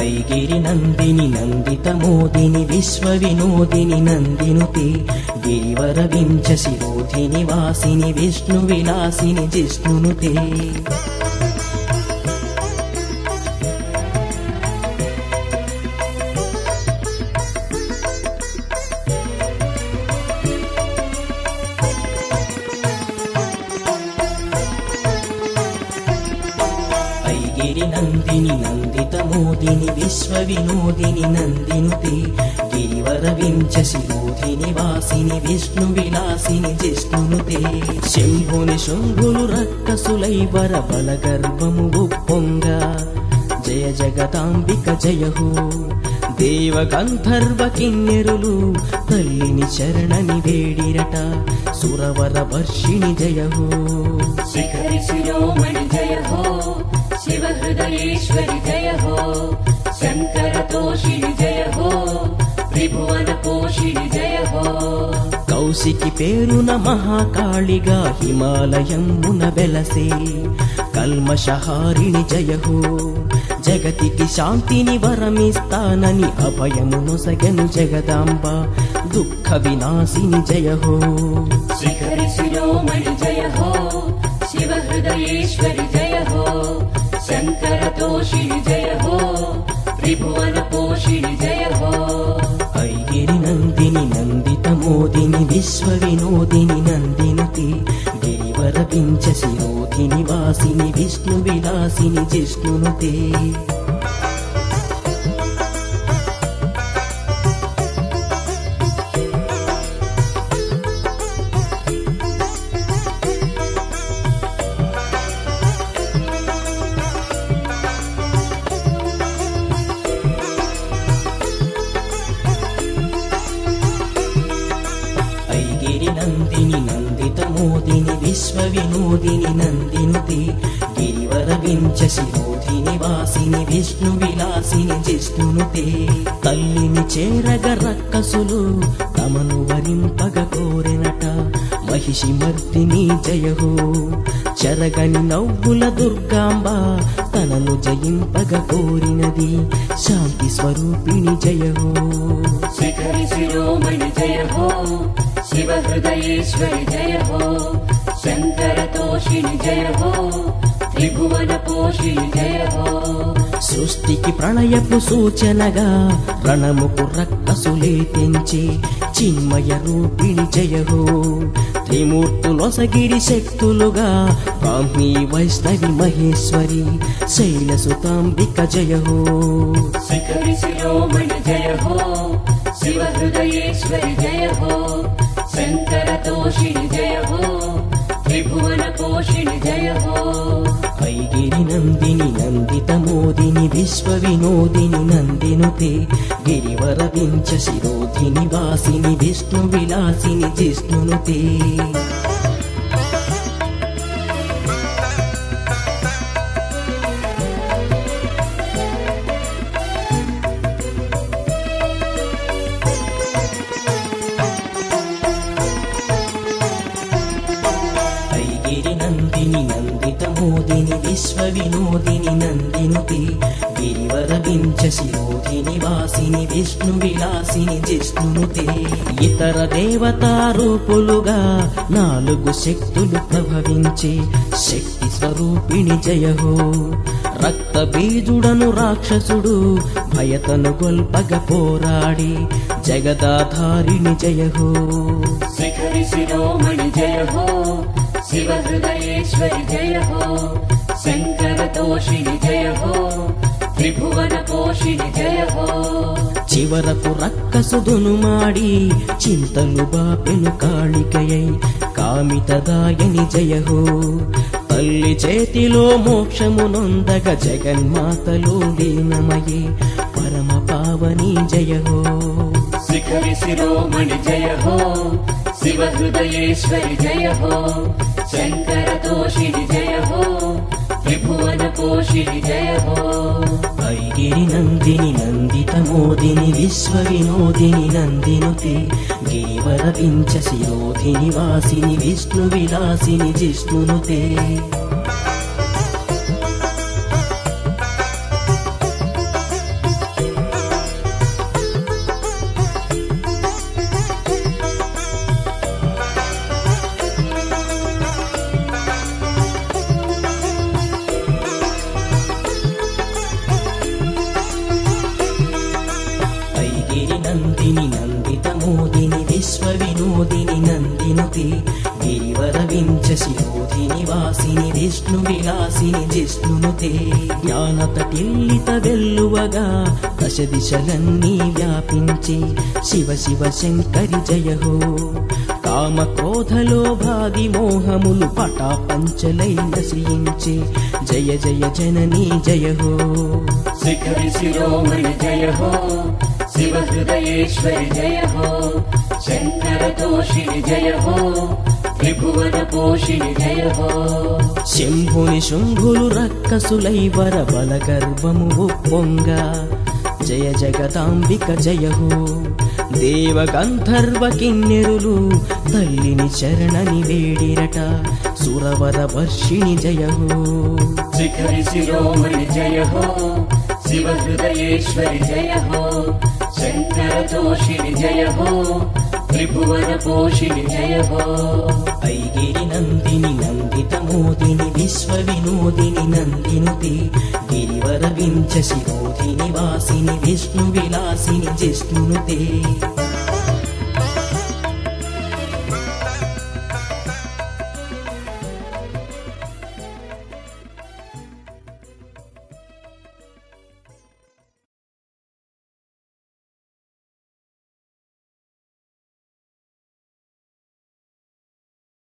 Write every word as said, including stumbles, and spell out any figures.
ऐगिरि नन्दिनि नन्दितमोदिनि विश्वविनोदिनि नन्दिनुते गिरिवरविंशशिरोधिनि वासिनि विष्णुविलासिनि जिष्णुनुते नन्दिनि नन्दितमोदिनि विश्वविनोदिनि नन्दिनुते गिरिवरविंशशिरोधिनि वासिनि विष्णुविलासिनि जिष्णुनुते शम्भुनि शम्भुलु रक्तसुलै वरबलगर्भमु उप्पोंगा जय जगदांबिक जय हो देव गन्धर्व किन्नेरुलु तल्लिनि चरणनि वेडिरट सुरवर वर्षिणि जय हो शिखरि शिरोमणि जय हो शिव हृदयेश्वरि जय हो शंकर तोषिणि जय हो त्रिभुवन पोषिणि जय हो कौशिकी पेरुन महाकाळिगा हिमालयमुन वेलसे कल्मषहारिणि जय हो जगतिकी शांतिनि वरमिस्ताननि अभयमुनొసగెను जगदांब दुःख विनाशिनि जय हो शिखरि शिरोमणि जय हो शिव हृदयेश्वरि जय हो शंकर तोषिणि जय हो त्रिभुवन पोषिणि जय हो ऐगिरि नन्दिनि नन्दितमोदिनि विश्वविनोदिनि नन्दिनुते गिरिवरविंशशिरोधिनि वासिनि विष्णुविलासिनि जिष्णुनुते नन्दिनि नन्दितमोदिनि विश्वविनोदिनि नन्दिनुते गिरिवरविंशशिरोधिनि वासिनि विष्णुविलासिनि जिष्णुनुते तल्लिनि चेरग रक्कसुलु तमनु वरिंपग कोरेनट महिषिमर्दिनि जय हो चरगनि नव्वुल दुर्गांब तननु जयिंपग कोरिनदि शांति स्वरूपिणि जय हो शिखरि शिरोमणि जय हो शिव हृदयेश्वरि जय हो शंकर तोषिणि जय हो त्रिभुवन पोषिणि जय हो सृष्टिकी प्रणयपु सूचनगा रणमुकु रक्तसुले तेंचे चिन्मय रूपिणि जय हो त्रिमूर्तुलొసగిరి శక్తులుగా బ్రాహ్మీ వైష్ణవి మహేశ్వరి శైలసుతాంబిక జయ హో शिखरि शिरोमणि जय हो शिव हृदयेश्वरि जय हो शंकर तोषिणि जय हो त्रिभुवन पोषिणि जय हो ऐगिरि नन्दिनि नन्दितमोदिनि विश्वविनोदिनि नन्दिनुते गिरिवरविंशशिरोधिनि वासिनि विष्णुविलासिनि जिष्णुनुते नन्दिनि नन्दितमोदिनि विश्वविनोदिनि नन्दिनुते गिरिवरविंशशिरोधिनि वासिनि विष्णुविलासिनि जिष्णुनुते इतर देवता रूपुलुगा नाలుగు శక్తులు ప్రభవించే శక్తి స్వరూపిణి జయ హో రక్త బీజుడను రాక్షసుడు భయతను గొల్పగ పోరాడి జగదాధారిణి జయ హో शिखरि शिरोमणि जय हो शिव हृदयेश्वरि जय हो शंकर तोषिणि जय हो त्रिभुवन पोषिणि जय हो చివరకు రక్కసుదును మాడి చింతలు బాపెను కాళికయై కామితదాయని జయ హో తల్లి చేతిలో మోక్షమునొందగ జగన్మాతలో లీనమయే పరమ పావని జయ హో शिखरि शिरोमणि जय हो शिव हृदयेश्वरि जय हो शंकर तोषिणि जय हो त्रिभुवन पोषिणि जय हो ऐगिरि नन्दिनि नन्दितमोदिनि विश्वविनोदिनि नन्दिनुते गिरिवरविंशशिरोधिनि वासिनि विष्णुविलासिनि जिष्णुनुते విష్ణు విలాసిని జిష్ణునుతే జ్ఞానతటిల్లిత వెల్లువగా దశ దిశలన్నీ వ్యాపించి శివ శివ శంకరి జయ హో కామ క్రోధలో భాది మోహములు పటా పంచలై నశించే జయ జయ జననీ జయ హో శిఖరి శిరోమణి జయ హో శివ హృదయేశ్వరి జయ హో శంకర తోషిణి జయ హో త్రిభువన పోషిణి జయ హో శంభుని శుంభులు రక్కసులై వర బల గర్భము పొంగా జయ జగదాంబిక జయ హో దేవ గంధర్వ కిన్నెరులు తల్లిని చరణని వేడిరట సురవర వర్షిణి జయ హో శిఖరి శిరోమణి జయ హో శివ హృదయేశ్వరి జయ హో శంకర తోషిణి జయ హో త్రిభువన పోషిణి జయ హో ఐగిరి నందిని నందిత మోదిని విశ్వ వినోదిని నందినుతే గిరివర వించ శిరోధిని వాసిని విష్ణు విలాసిని జిష్ణునుతే